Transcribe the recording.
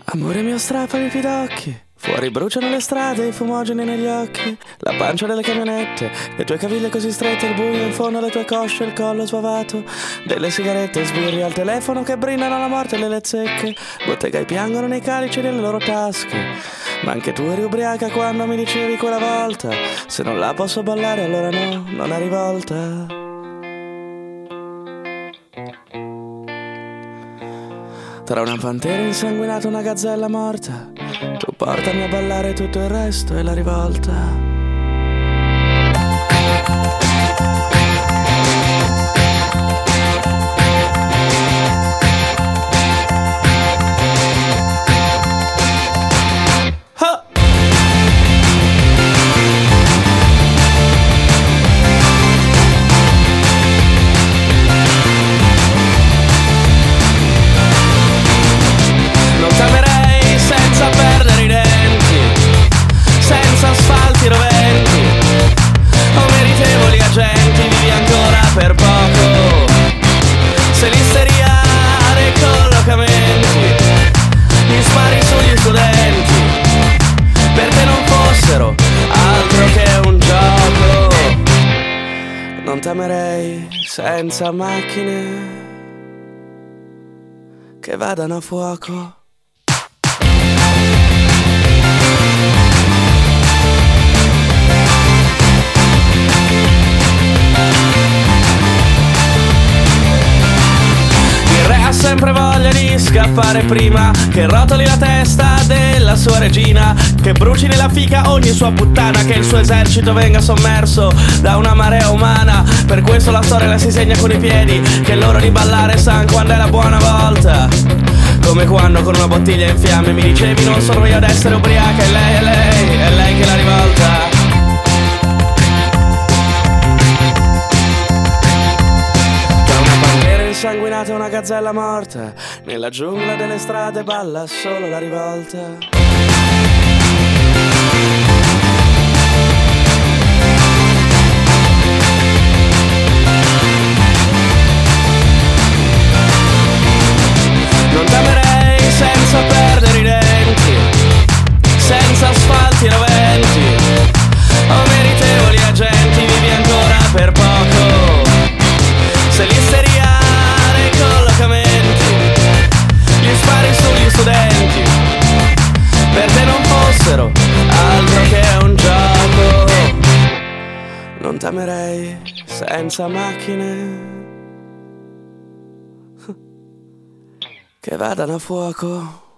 Amore mio, strappami i pidocchi. Fuori bruciano le strade, i fumogeni negli occhi, la pancia delle camionette, le tue caviglie così strette, il buio in fondo alle tue cosce, il collo sbavato delle sigarette, sbirri al telefono che brindano la morte e le lezzecche, bottega piangono nei calici delle loro tasche. Ma anche tu eri ubriaca quando mi dicevi quella volta: se non la posso ballare allora no, non è rivolta. Tra una pantera insanguinata e una gazzella morta, tu portami a ballare, tutto il resto è la rivolta. Per poco, se l'isteria dei collocamenti, gli spari sugli studenti, perché non fossero altro che un gioco. Non t'amerei senza macchine che vadano a fuoco. Ha sempre voglia di scappare prima che rotoli la testa della sua regina, che bruci nella fica ogni sua puttana, che il suo esercito venga sommerso da una marea umana. Per questo la storia la si segna con i piedi, che loro di ballare san quando è la buona volta. Come quando con una bottiglia in fiamme mi dicevi: non sono io ad essere ubriaca, è lei, è lei, è lei che la rivolta. Insanguinata una gazzella morta, nella giungla delle strade balla solo la rivolta. Non t'amerei senza perdere i denti, senza asfalti e roventi, o meritevoli agenti, vivi ancora per poco. Se l'isteria dei collocamenti, gli spari sugli studenti, perché non fossero altro che un gioco. Non t'amerei senza macchine che vadano a fuoco.